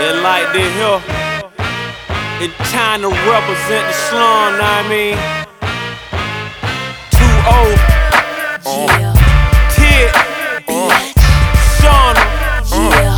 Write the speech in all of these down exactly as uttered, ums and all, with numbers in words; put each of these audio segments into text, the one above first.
It like this here. It time to represent the slum, know what I mean? two oh Yeah. Tid, Bitch. Shauna. Yeah.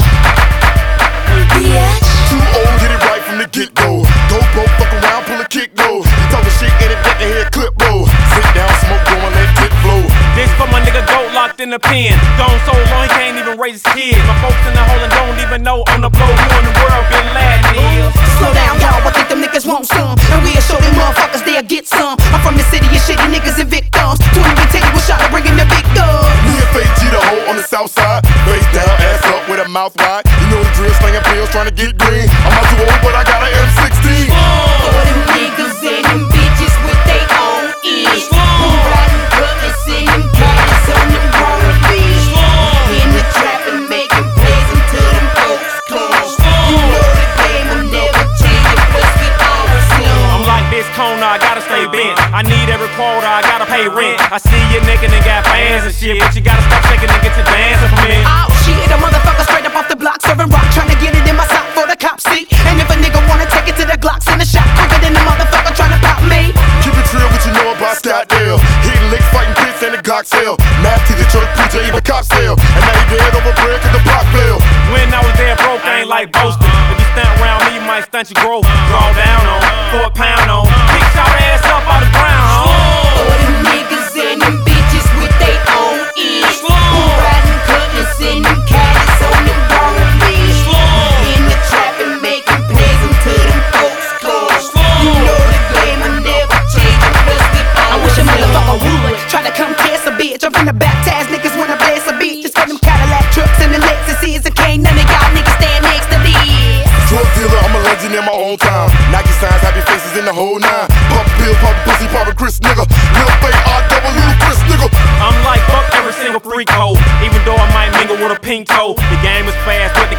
Bitch. Too old, get it right from the get-go. Go broke, fuck around, pull a kick, though. You talking shit in it, let the head clip, bro. Sit down, smoke, go and let it flow. This for my nigga Goat locked in the pen. Gone so long he can't even raise his kids. My folks in the hole and don't even know on the floor who in the world Bin Laden is. Slow down, y'all, I think them niggas want some. And we'll show them motherfuckers they'll get some. I'm from the city of shitty niggas and victims. twenty and take was shot to bring in the big guns. Me and F A G the hoe on the south side. Face down, ass up with a mouth wide. You know the drill, slinging pills, trying to get green. I'm not too old, but I got an M sixteen. For them niggas and them bitches with they own ears. Who riding cutlass and them cats on them roller beats. In the trap and making plays until them folks come. You know the game will never change it, plus we always slum. I'm like this corner, I gotta stay bent. I need every quarter, I gotta pay rent. I see you nigga and got fans and shit, but you gotta stop shaking and get to dancing for me. Oh shit, a motherfucker straight up off the block, serving rock, trying to get it in my sock for the cops see. And if a nigga wanna take it to the Glocks in the shop, quicker than the motherfucker trying to pop me. Keep it real, what you know about Scottsdale. Hitting licks, fighting pits, and the Glock sale. Nasty, the church preacher, even cops sale. And now you dead over bread cause the block fell. When I was there broke, I ain't like boasting. If you stunt around me, you might stunt your growth. Draw down on, throw a pound on. Pick your ass up out the ground. For them niggas and them bitches with they own ears. Who riding cutlass and them cats on them roller beats. In the trap and making plays until them folks close. You know the game will never change it, plus we I wish a motherfucker would try to come kiss a bitch. I'm from the baptized niggas wanna bless a bitch. Just for them Cadillac trucks and the Lexuses, and can't none of y'all niggas stand next to this. Drug dealer, I'm a legend in my own time. Nike signs, happy faces in the whole nine. Pop pill, pop pussy, pop a Chris nigga. Lil fake, R double little Chris nigga. I'm like fuck every single freak hoe. Even though I might mingle with a pink toe. The game is fast, but the